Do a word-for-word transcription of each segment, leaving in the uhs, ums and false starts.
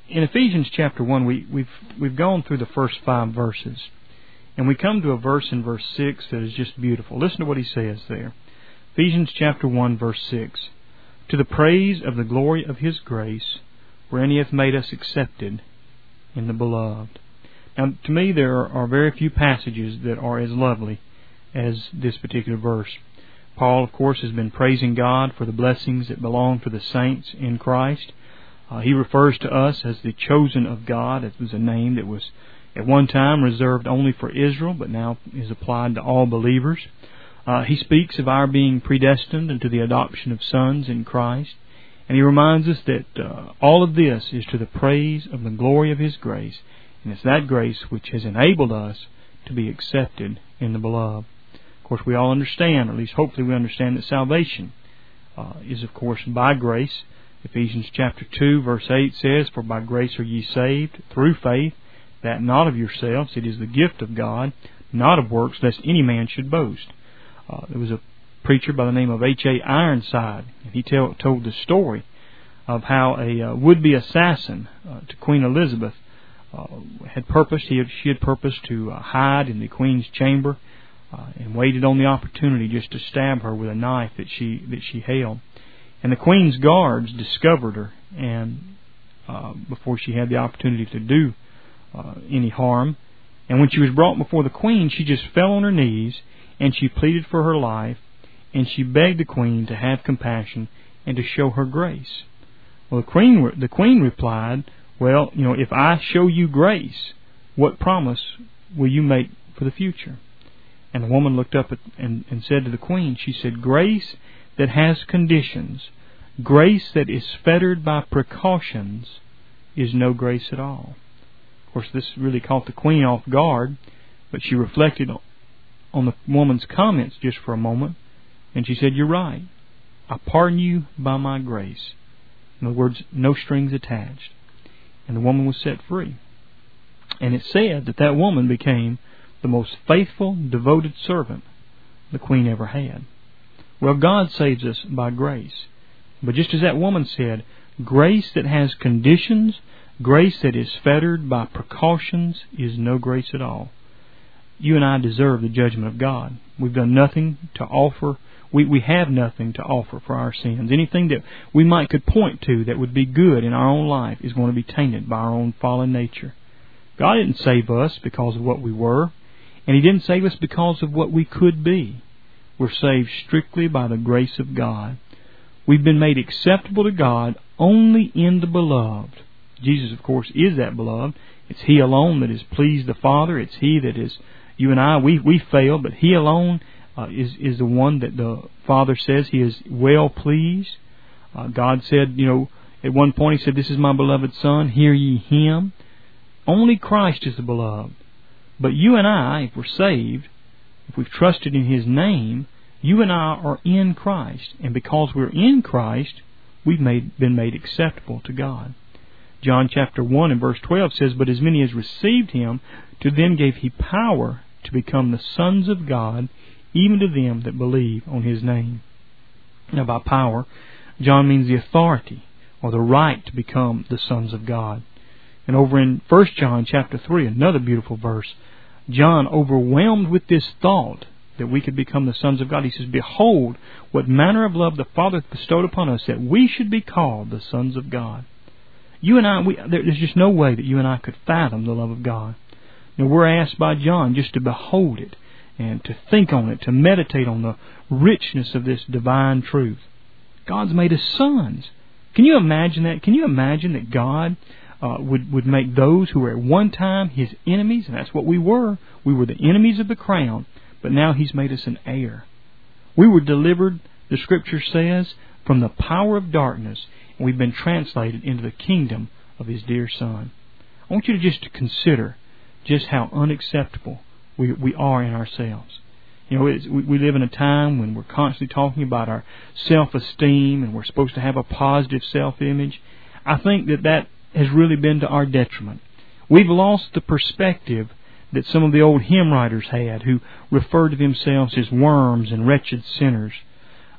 in Ephesians chapter one, we, we've we've gone through the first five verses, and we come to a verse in verse six that is just beautiful. Listen to what he says there. Ephesians chapter one, verse six. To the praise of the glory of His grace, wherein He hath made us accepted in the Beloved. Now, to me, there are very few passages that are as lovely as this particular verse. Paul, of course, has been praising God for the blessings that belong to the saints in Christ. Uh, he refers to us as the chosen of God. It was a name that was at one time reserved only for Israel, but now is applied to all believers. Uh, he speaks of our being predestined into the adoption of sons in Christ. And he reminds us that uh, all of this is to the praise of the glory of His grace. And it's that grace which has enabled us to be accepted in the Beloved. Of course, we all understand, or at least hopefully we understand, that salvation uh, is, of course, by grace. Ephesians chapter two, verse eight says, For by grace are ye saved, through faith, that not of yourselves, it is the gift of God, not of works, lest any man should boast. Uh, there was a preacher by the name of H A Ironside, and he tell, told the story of how a uh, would-be assassin uh, to Queen Elizabeth uh, had purposed, he had, she had purposed to uh, hide in the Queen's chamber uh, and waited on the opportunity just to stab her with a knife that she that she held. And the Queen's guards discovered her, and uh, before she had the opportunity to do uh, any harm. And when she was brought before the Queen, she just fell on her knees, and she pleaded for her life, and she begged the Queen to have compassion and to show her grace. Well, the Queen, the Queen replied, well, you know, if I show you grace, what promise will you make for the future? And the woman looked up at, and, and said to the Queen, she said, grace that has conditions, grace that is fettered by precautions, is no grace at all. Of course, this really caught the Queen off guard, but she reflected on the woman's comments just for a moment, and she said, you're right. I pardon you by my grace. In other words, no strings attached. And the woman was set free. And it said that that woman became the most faithful, devoted servant the Queen ever had. Well, God saves us by grace. But just as that woman said, grace that has conditions, grace that is fettered by precautions, is no grace at all. You and I deserve the judgment of God. We've done nothing to offer. We, we have nothing to offer for our sins. Anything that we might could point to that would be good in our own life is going to be tainted by our own fallen nature. God didn't save us because of what we were, and He didn't save us because of what we could be. We're saved strictly by the grace of God. We've been made acceptable to God only in the Beloved. Jesus, of course, is that Beloved. It's He alone that has pleased the Father. It's He that is, you and I, we we fail, but He alone uh, is, is the one that the Father says He is well pleased. Uh, God said, you know, at one point He said, this is my beloved Son, hear ye Him. Only Christ is the Beloved. But you and I, if we're saved, if we've trusted in His name, you and I are in Christ. And because we're in Christ, we've made, been made acceptable to God. John chapter one and verse twelve says, But as many as received Him, to them gave He power to become the sons of God, even to them that believe on His name. Now by power, John means the authority or the right to become the sons of God. And over in First John chapter three, another beautiful verse, John, overwhelmed with this thought that we could become the sons of God, he says, Behold, what manner of love the Father hath bestowed upon us, that we should be called the sons of God. You and I, we, there's just no way that you and I could fathom the love of God. Now, we're asked by John just to behold it and to think on it, to meditate on the richness of this divine truth. God's made us sons. Can you imagine that? Can you imagine that God uh, would, would make those who were at one time His enemies, and that's what we were. We were the enemies of the crown, but now He's made us an heir. We were delivered, the Scripture says, from the power of darkness, and we've been translated into the kingdom of His dear Son. I want you to just to consider just how unacceptable we, we are in ourselves. You know, it's, we, we live in a time when we're constantly talking about our self-esteem and we're supposed to have a positive self-image. I think that that has really been to our detriment. We've lost the perspective that some of the old hymn writers had, who referred to themselves as worms and wretched sinners.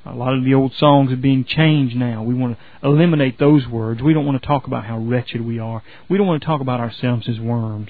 A lot of the old songs are being changed now. We want to eliminate those words. We don't want to talk about how wretched we are. We don't want to talk about ourselves as worms.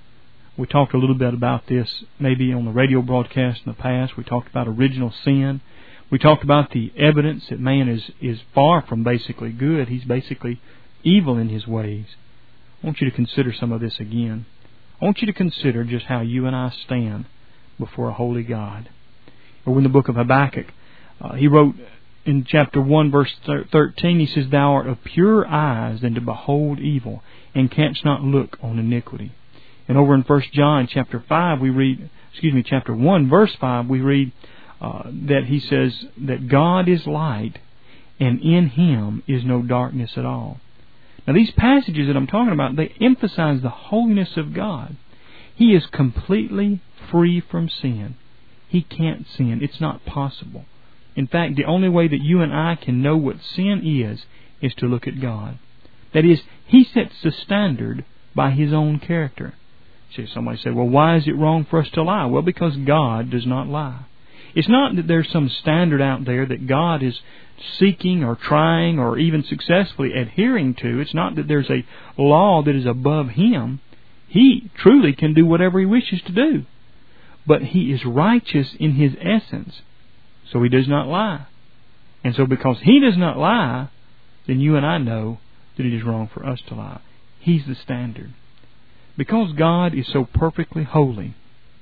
We talked a little bit about this maybe on the radio broadcast in the past. We talked about original sin. We talked about the evidence that man is, is far from basically good. He's basically evil in his ways. I want you to consider some of this again. I want you to consider just how you and I stand before a holy God. Or in the book of Habakkuk, uh, he wrote in chapter one, verse thirteen, he says, Thou art of purer eyes than to behold evil, and canst not look on iniquity. And over in First John chapter five, we read, excuse me, chapter one, verse five, we read uh, that he says that God is light, and in Him is no darkness at all. Now, these passages that I'm talking about, they emphasize the holiness of God. He is completely free from sin. He can't sin. It's not possible. In fact, the only way that you and I can know what sin is, is to look at God. That is, He sets the standard by His own character. See, somebody say, well, why is it wrong for us to lie? Well, because God does not lie. It's not that there's some standard out there that God is seeking or trying or even successfully adhering to. It's not that there's a law that is above Him. He truly can do whatever He wishes to do. But He is righteous in His essence, so He does not lie. And so because He does not lie, then you and I know that it is wrong for us to lie. He's the standard. Because God is so perfectly holy,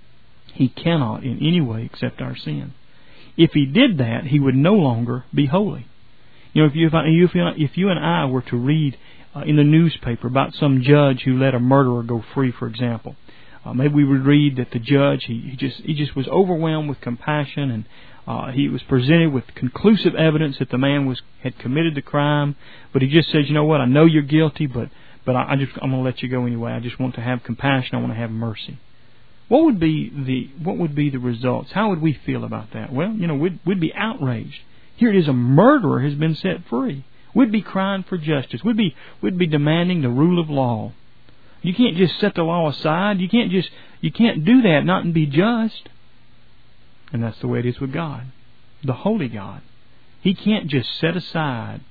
He cannot in any way accept our sin. If He did that, He would no longer be holy. You know, if you if, I, if, you, if you and I were to read uh, in the newspaper about some judge who let a murderer go free, for example, uh, maybe we would read that the judge he, he just he just was overwhelmed with compassion, and uh, he was presented with conclusive evidence that the man was had committed the crime, but he just says, you know what, I know you're guilty, but but I, I just I'm going to let you go anyway. I just want to have compassion. I want to have mercy. What would be the what would be the results? How would we feel about that? Well, you know, we'd, we'd be outraged. Here it is, a murderer has been set free. We'd be crying for justice. We'd be we'd be demanding the rule of law. You can't just set the law aside. You can't just you can't do that, not and be just. And that's the way it is with God, the holy God. He can't just set aside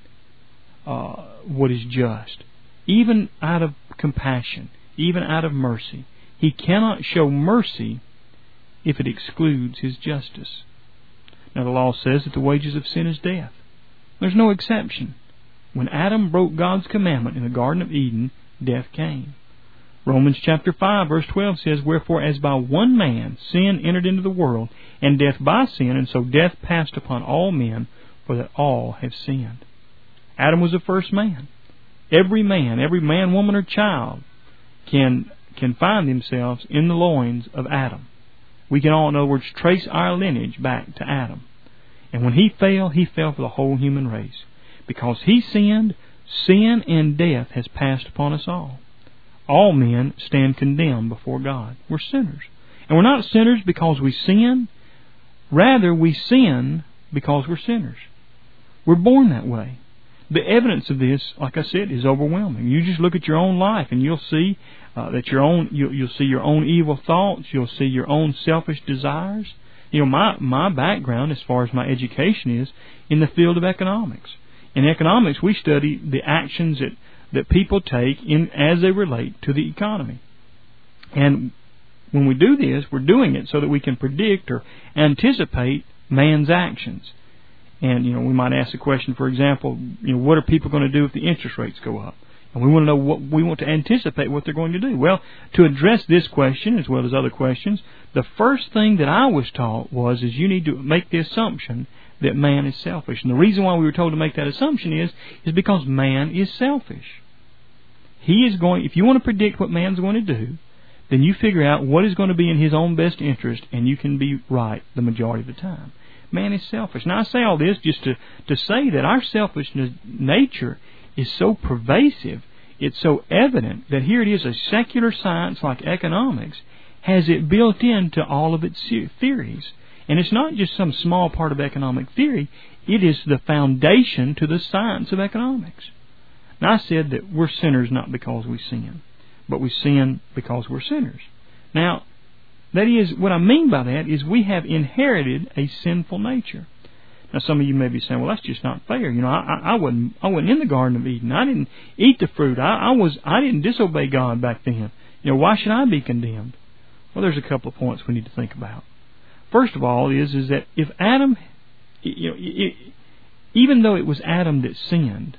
uh, what is just, even out of compassion, even out of mercy. He cannot show mercy if it excludes His justice. Now, the law says that the wages of sin is death. There's no exception. When Adam broke God's commandment in the Garden of Eden, death came. Romans chapter five, verse twelve says, Wherefore, as by one man sin entered into the world, and death by sin, and so death passed upon all men, for that all have sinned. Adam was the first man. Every man, every man, woman, or child can can find themselves in the loins of Adam. We can all, in other words, trace our lineage back to Adam. And when he fell, he fell for the whole human race. Because he sinned, sin and death has passed upon us all. All men stand condemned before God. We're sinners. And we're not sinners because we sin. Rather, we sin because we're sinners. We're born that way. The evidence of this, like I said, is overwhelming. You just look at your own life and you'll see uh, that your own you'll, you'll see your own evil thoughts. You'll see your own selfish desires. You know, my my background, as far as my education, is in the field of economics. In economics, we study the actions that, that people take in as they relate to the economy. And when we do this, we're doing it so that we can predict or anticipate man's actions. And, you know, we might ask the question, for example, you know, what are people going to do if the interest rates go up? And we want to know what we want to anticipate what they're going to do. Well, to address this question as well as other questions, the first thing that I was taught was is you need to make the assumption that man is selfish. And the reason why we were told to make that assumption is is because man is selfish. He is going. If you want to predict what man's going to do, then you figure out what is going to be in his own best interest, and you can be right the majority of the time. Man is selfish. Now, I say all this just to, to say that our selfish nature is so pervasive, it's so evident that here it is, a secular science like economics has it built into all of its theories. And it's not just some small part of economic theory, it is the foundation to the science of economics. Now, I said that we're sinners not because we sin, but we sin because we're sinners. Now, that is, what I mean by that is we have inherited a sinful nature. Now, some of you may be saying, "Well, that's just not fair." You know, I, I wasn't, I wasn't in the Garden of Eden. I didn't eat the fruit. I, I was, I didn't disobey God back then. You know, why should I be condemned? Well, there's a couple of points we need to think about. First of all, is is that if Adam, you know, it, even though it was Adam that sinned,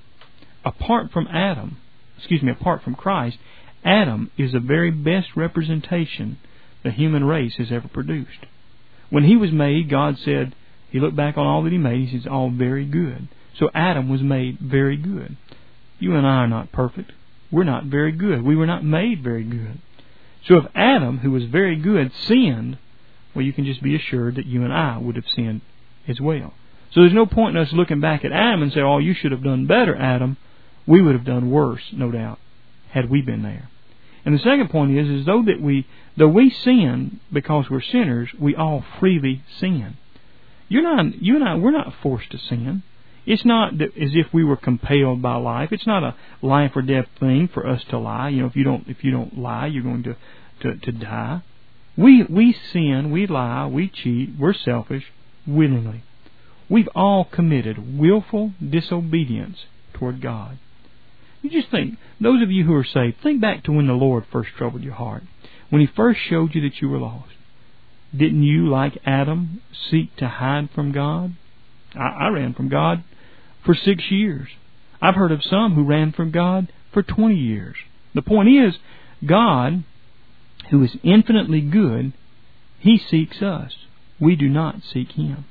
apart from Adam, excuse me, apart from Christ, Adam is the very best representation the human race has ever produced. When he was made, God said, He looked back on all that He made, He says, all very good. So Adam was made very good. You and I are not perfect. We're not very good. We were not made very good. So if Adam, who was very good, sinned, well, you can just be assured that you and I would have sinned as well. So there's no point in us looking back at Adam and say, "Oh, you should have done better, Adam." We would have done worse, no doubt, had we been there. And the second point is, is though that we, though we sin because we're sinners, we all freely sin. You're not, you and I, we're not forced to sin. It's not that as if we were compelled by life. It's not a life or death thing for us to lie. You know, if you don't, if you don't lie, you're going to, to, to die. We, we sin, we lie, we cheat, we're selfish, willingly. We've all committed willful disobedience toward God. You just think, those of you who are saved, think back to when the Lord first troubled your heart. When He first showed you that you were lost. Didn't you, like Adam, seek to hide from God? I, I ran from God for six years. I've heard of some who ran from God for twenty years. The point is, God, who is infinitely good, He seeks us. We do not seek Him.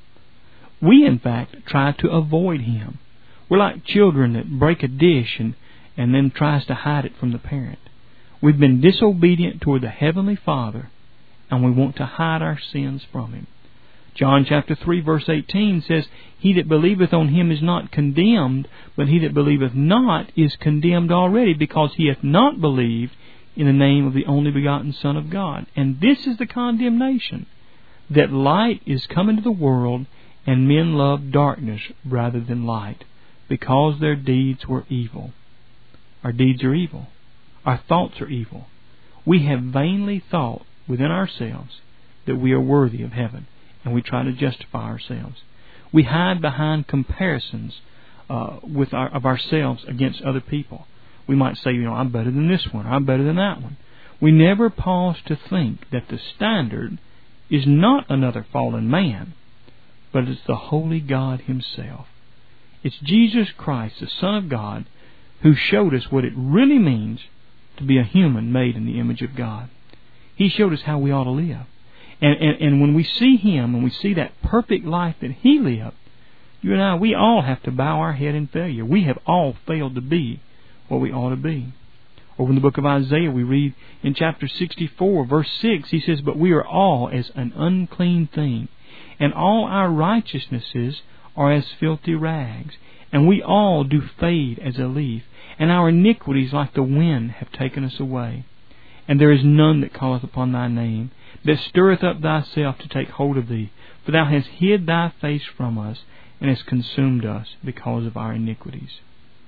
We, in fact, try to avoid Him. We're like children that break a dish and, and then tries to hide it from the parent. We've been disobedient toward the Heavenly Father, and we want to hide our sins from Him. John chapter three verse eighteen says, "He that believeth on Him is not condemned, but he that believeth not is condemned already, because he hath not believed in the name of the only begotten Son of God." And this is the condemnation, that light is come into the world, and men love darkness rather than light, because their deeds were evil. Our deeds are evil. Our thoughts are evil. We have vainly thought within ourselves that we are worthy of heaven, and we try to justify ourselves. We hide behind comparisons uh, with our, of ourselves against other people. We might say, you know, I'm better than this one, or I'm better than that one. We never pause to think that the standard is not another fallen man, but it's the holy God Himself. It's Jesus Christ, the Son of God, who showed us what it really means to be a human made in the image of God. He showed us how we ought to live. And, and, and when we see Him, and we see that perfect life that He lived, you and I, we all have to bow our head in failure. We have all failed to be what we ought to be. Over in the book of Isaiah, we read in chapter sixty-four, verse six, He says, "But we are all as an unclean thing, and all our righteousnesses are as filthy rags. And we all do fade as a leaf, and our iniquities like the wind have taken us away. And there is none that calleth upon Thy name, that stirreth up Thyself to take hold of Thee. For Thou hast hid Thy face from us, and hast consumed us because of our iniquities."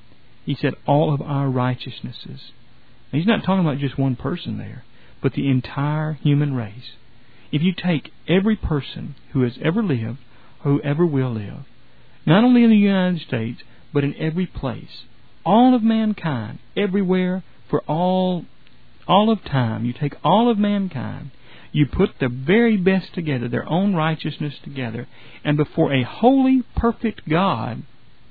He said all of our righteousnesses. Now, He's not talking about just one person there, but the entire human race. If you take every person who has ever lived, or who ever will live, not only in the United States, but in every place, all of mankind, everywhere, for all, all of time, you take all of mankind, you put the very best together, their own righteousness together, and before a holy, perfect God,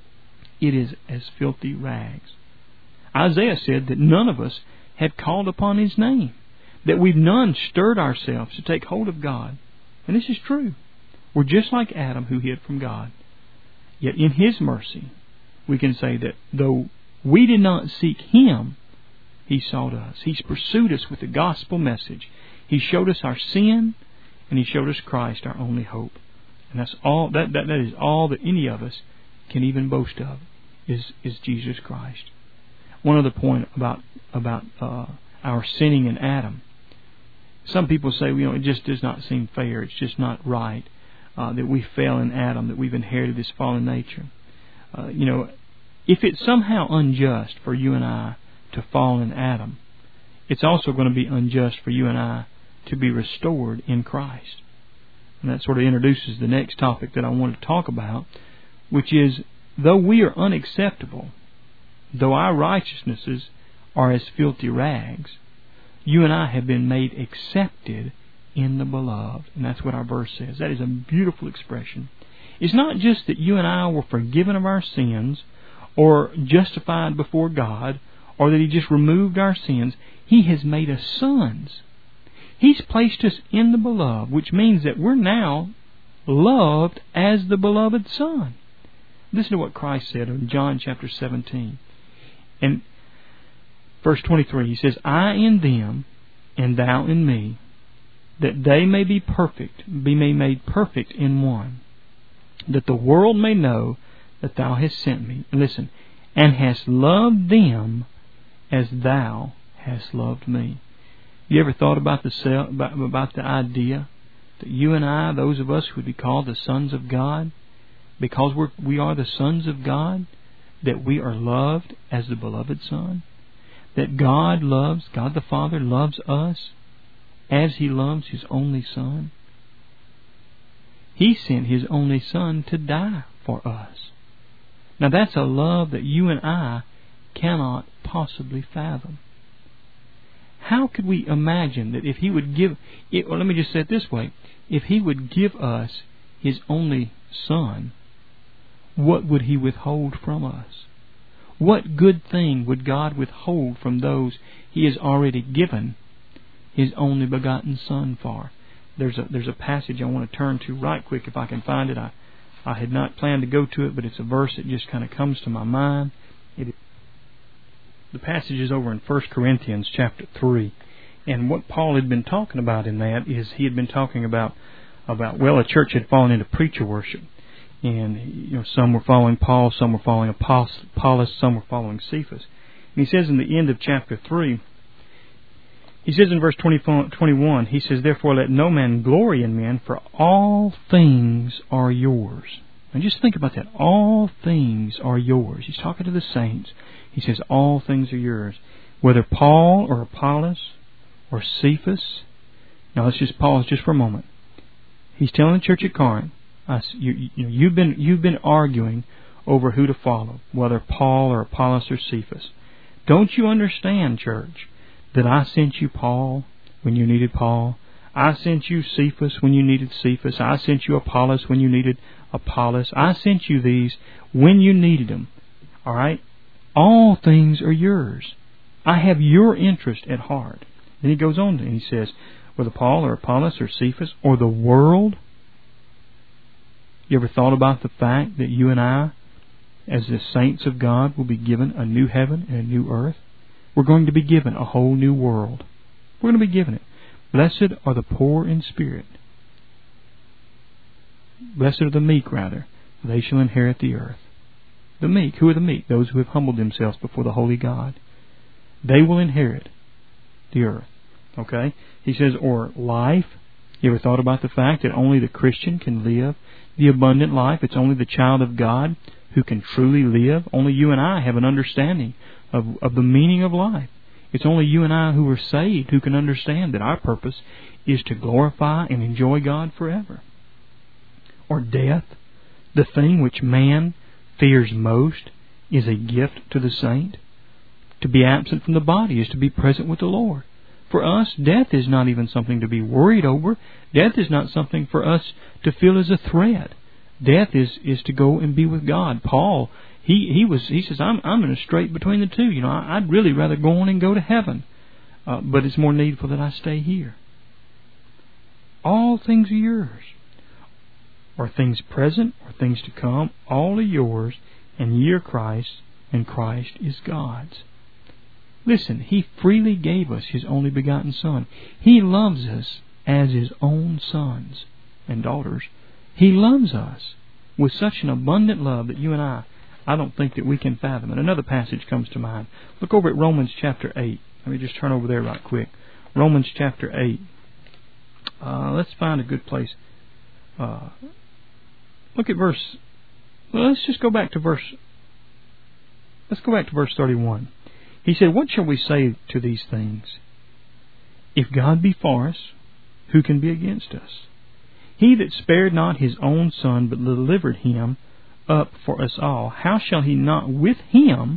it is as filthy rags. Isaiah said that none of us had called upon His name, that we've none stirred ourselves to take hold of God. And this is true. We're just like Adam, who hid from God. Yet in His mercy, we can say that though we did not seek Him, He sought us. He's pursued us with the gospel message. He showed us our sin, and He showed us Christ, our only hope. And that's all. That that, that is all that any of us can even boast of, is is Jesus Christ. One other point about about uh, our sinning in Adam. Some people say, you know, it just does not seem fair. It's just not right. Uh, that we fell in Adam, that we've inherited this fallen nature. Uh, you know, if it's somehow unjust for you and I to fall in Adam, it's also going to be unjust for you and I to be restored in Christ. And that sort of introduces the next topic that I want to talk about, which is, though we are unacceptable, though our righteousnesses are as filthy rags, you and I have been made accepted in the beloved. And that's what our verse says. That is a beautiful expression. It's not just that you and I were forgiven of our sins or justified before God, or that He just removed our sins. He has made us sons. He's placed us in the beloved, which means that we're now loved as the beloved Son. Listen to what Christ said in John chapter seventeen. And verse twenty-three, He says, I in them, and thou in me, that they may be perfect, be made perfect in one, that the world may know that thou hast sent me. And listen, and hast loved them as thou hast loved me. You ever thought about the self, about, about the idea that you and I, those of us who would be called the sons of God, because we're, we are the sons of God, that we are loved as the beloved Son? That God loves, God the Father loves us as He loves His only Son? He sent His only Son to die for us. Now that's a love that you and I cannot possibly fathom. How could we imagine that if He would give, it, or let me just say it this way, if He would give us His only Son, what would He withhold from us? What good thing would God withhold from those He has already given His only begotten Son for? There's a there's a passage I want to turn to right quick if I can find it. I I had not planned to go to it, but it's a verse that just kind of comes to my mind. It, the passage is over in First Corinthians chapter three, and what Paul had been talking about in that is he had been talking about about well, a church had fallen into preacher worship, and you know some were following Paul, some were following Apollos, some were following Cephas. And he says in the end of chapter three. He says in verse twenty-one, he says, therefore let no man glory in men, for all things are yours. And just think about that. All things are yours. He's talking to the saints. He says, all things are yours. Whether Paul or Apollos or Cephas. Now let's just pause just for a moment. He's telling the church at Corinth, I, you, you know, you've been you've been arguing over who to follow, whether Paul or Apollos or Cephas. Don't you understand, church, that I sent you Paul when you needed Paul? I sent you Cephas when you needed Cephas. I sent you Apollos when you needed Apollos. I sent you these when you needed them. All right? All things are yours. I have your interest at heart. Then he goes on and he says, whether Paul or Apollos or Cephas or the world. You ever thought about the fact that you and I, as the saints of God, will be given a new heaven and a new earth? We're going to be given a whole new world. We're going to be given it. Blessed are the poor in spirit. Blessed are the meek, rather. They shall inherit the earth. The meek. Who are the meek? Those who have humbled themselves before the holy God. They will inherit the earth. Okay? He says, or life. You ever thought about the fact that only the Christian can live the abundant life? It's only the child of God who can truly live. Only you and I have an understanding of, of the meaning of life. It's only you and I who are saved who can understand that our purpose is to glorify and enjoy God forever. Or death. The thing which man fears most is a gift to the saint. To be absent from the body is to be present with the Lord. For us, death is not even something to be worried over. Death is not something for us to feel as a threat. Death is, is to go and be with God. Paul, he he was he says, I'm I'm in a strait between the two. You know, I, I'd really rather go on and go to heaven, uh, but it's more needful that I stay here. All things are yours, or things present, or things to come. All are yours, and ye are Christ, and Christ is God's. Listen, He freely gave us His only begotten Son. He loves us as His own sons and daughters. He loves us with such an abundant love that you and I, I don't think that we can fathom it. Another passage comes to mind. Look over at Romans chapter eight. Let me just turn over there right quick. Romans chapter eight. Uh, let's find a good place. Uh, look at verse... Well, let's just go back to verse... Let's go back to verse thirty-one. He said, what shall we say to these things? If God be for us, who can be against us? He that spared not his own Son, but delivered him up for us all, how shall he not with him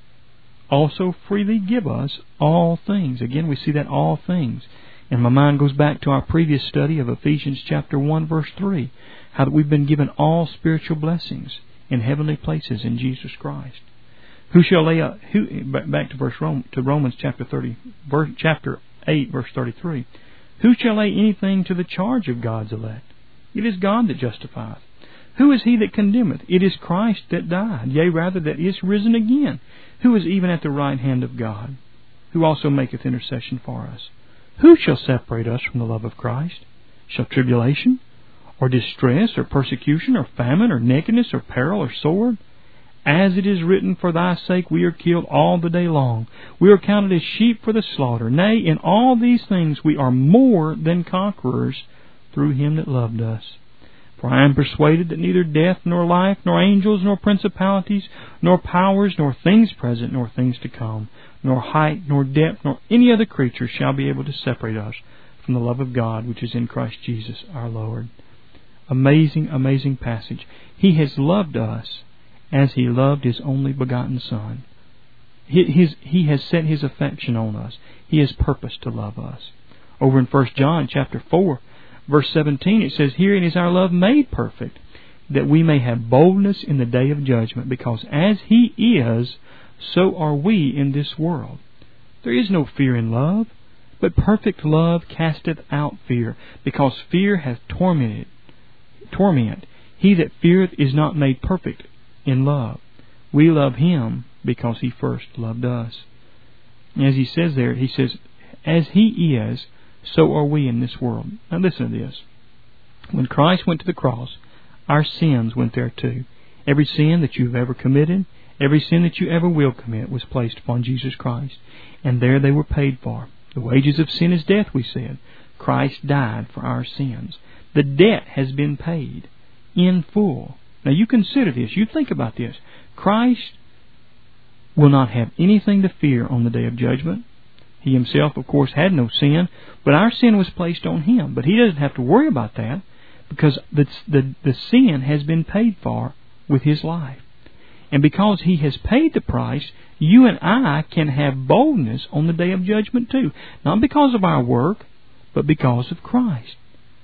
also freely give us all things? Again, we see that all things. And my mind goes back to our previous study of Ephesians chapter one, verse three, how that we've been given all spiritual blessings in heavenly places in Jesus Christ. Who shall lay up? Who back to verse Rome, to Romans chapter thirty, verse, chapter eight, verse thirty-three. Who shall lay anything to the charge of God's elect? It is God that justifieth. Who is he that condemneth? It is Christ that died, yea, rather that is risen again, who is even at the right hand of God, who also maketh intercession for us. Who shall separate us from the love of Christ? Shall tribulation, or distress, or persecution, or famine, or nakedness, or peril, or sword? As it is written, for thy sake we are killed all the day long. We are counted as sheep for the slaughter. Nay, in all these things we are more than conquerors through him that loved us. For I am persuaded that neither death, nor life, nor angels, nor principalities, nor powers, nor things present, nor things to come, nor height, nor depth, nor any other creature shall be able to separate us from the love of God which is in Christ Jesus our Lord. Amazing, amazing passage. He has loved us as he loved his only begotten Son. He, his, he has set his affection on us. He has purposed to love us. Over in First John chapter four, verse seventeen, it says, Herein is our love made perfect, that we may have boldness in the day of judgment, because as he is, so are we in this world. There is no fear in love, but perfect love casteth out fear, because fear hath tormented, torment. He that feareth is not made perfect in love. We love him because he first loved us. As he says there, he says, as he is, so are we in this world. Now listen to this. When Christ went to the cross, our sins went there too. Every sin that you've ever committed, every sin that you ever will commit was placed upon Jesus Christ. And there they were paid for. The wages of sin is death, we said. Christ died for our sins. The debt has been paid in full. Now you consider this. You think about this. Christ will not have anything to fear on the day of judgment. He himself, of course, had no sin, but our sin was placed on him. But he doesn't have to worry about that, because the, the, the sin has been paid for with his life. And because he has paid the price, you and I can have boldness on the day of judgment too. Not because of our work, but because of Christ.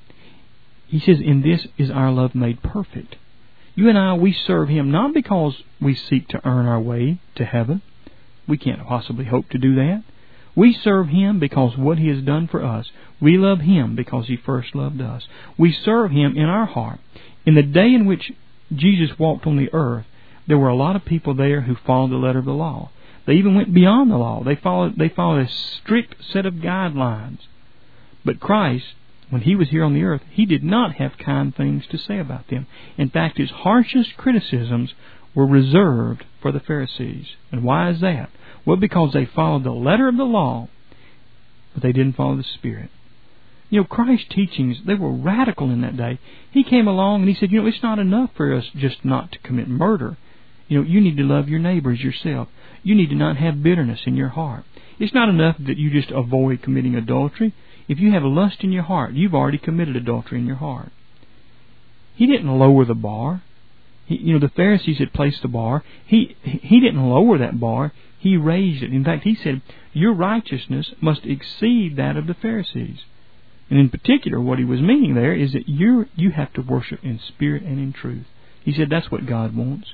He says, in this is our love made perfect. You and I, we serve him not because we seek to earn our way to heaven. We can't possibly hope to do that. We serve him because what he has done for us. We love him because he first loved us. We serve him in our heart. In the day in which Jesus walked on the earth, there were a lot of people there who followed the letter of the law. They even went beyond the law. They followed, they followed a strict set of guidelines. But Christ, when he was here on the earth, he did not have kind things to say about them. In fact, his harshest criticisms were reserved for the Pharisees. And why is that? Well, because they followed the letter of the law, but they didn't follow the Spirit. You know, Christ's teachings, they were radical in that day. He came along and he said, you know, it's not enough for us just not to commit murder. You know, you need to love your neighbors yourself. You need to not have bitterness in your heart. It's not enough that you just avoid committing adultery. If you have lust in your heart, you've already committed adultery in your heart. He didn't lower the bar. He, you know, the Pharisees had placed the bar. He, he didn't lower that bar. He raised it. In fact, he said, your righteousness must exceed that of the Pharisees. And in particular, what he was meaning there is that you you have to worship in spirit and in truth. He said that's what God wants.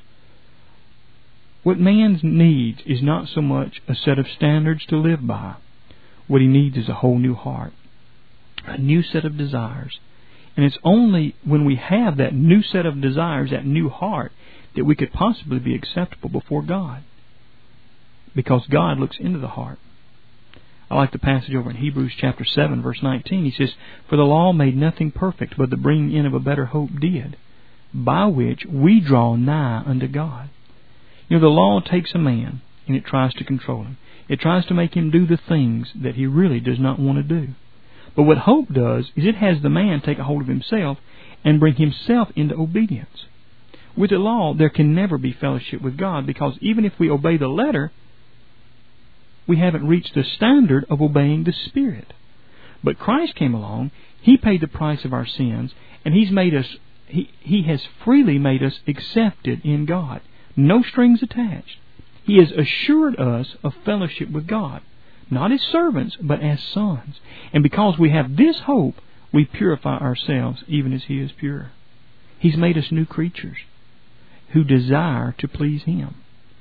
What man needs is not so much a set of standards to live by. What he needs is a whole new heart, a new set of desires. And it's only when we have that new set of desires, that new heart, that we could possibly be acceptable before God. Because God looks into the heart. I like the passage over in Hebrews chapter seven, verse nineteen. He says, for the law made nothing perfect, but the bringing in of a better hope did, by which we draw nigh unto God. You know, the law takes a man, and it tries to control him. It tries to make him do the things that he really does not want to do. But what hope does is it has the man take a hold of himself and bring himself into obedience. With the law, there can never be fellowship with God, because even if we obey the letter, we haven't reached the standard of obeying the Spirit. But Christ came along, He paid the price of our sins, and He's made us, He, he has freely made us accepted in God. No strings attached. He has assured us of fellowship with God, not as servants, but as sons. And because we have this hope, we purify ourselves even as He is pure. He's made us new creatures who desire to please Him.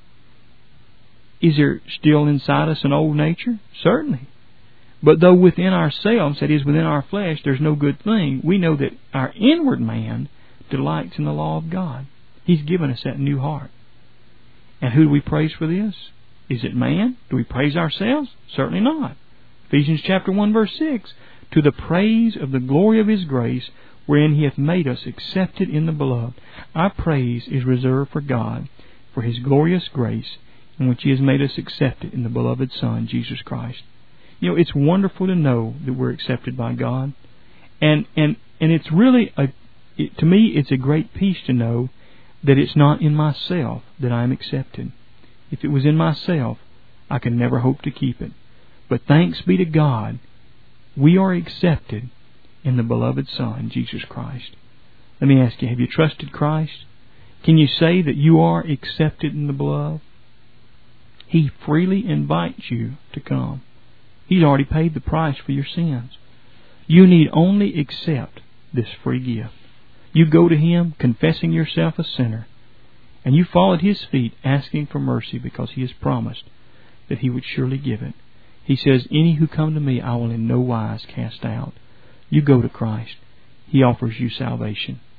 Is there still inside us an old nature? Certainly. But though within ourselves, that is, within our flesh, there's no good thing, we know that our inward man delights in the law of God. He's given us that new heart. And who do we praise for this? Is it man? Do we praise ourselves? Certainly not. Ephesians chapter one verse six, to the praise of the glory of His grace, wherein He hath made us accepted in the beloved. Our praise is reserved for God, for His glorious grace, in which He has made us accepted in the beloved Son, Jesus Christ. You know, it's wonderful to know that we're accepted by God. And and, and it's really, a, it, to me, it's a great peace to know that it's not in myself that I am accepted. If it was in myself, I could never hope to keep it. But thanks be to God, we are accepted in the beloved Son, Jesus Christ. Let me ask you, have you trusted Christ? Can you say that you are accepted in the beloved? He freely invites you to come. He's already paid the price for your sins. You need only accept this free gift. You go to Him confessing yourself a sinner, and you fall at His feet asking for mercy because He has promised that He would surely give it. He says, any who come to me I will in no wise cast out. You go to Christ. He offers you salvation.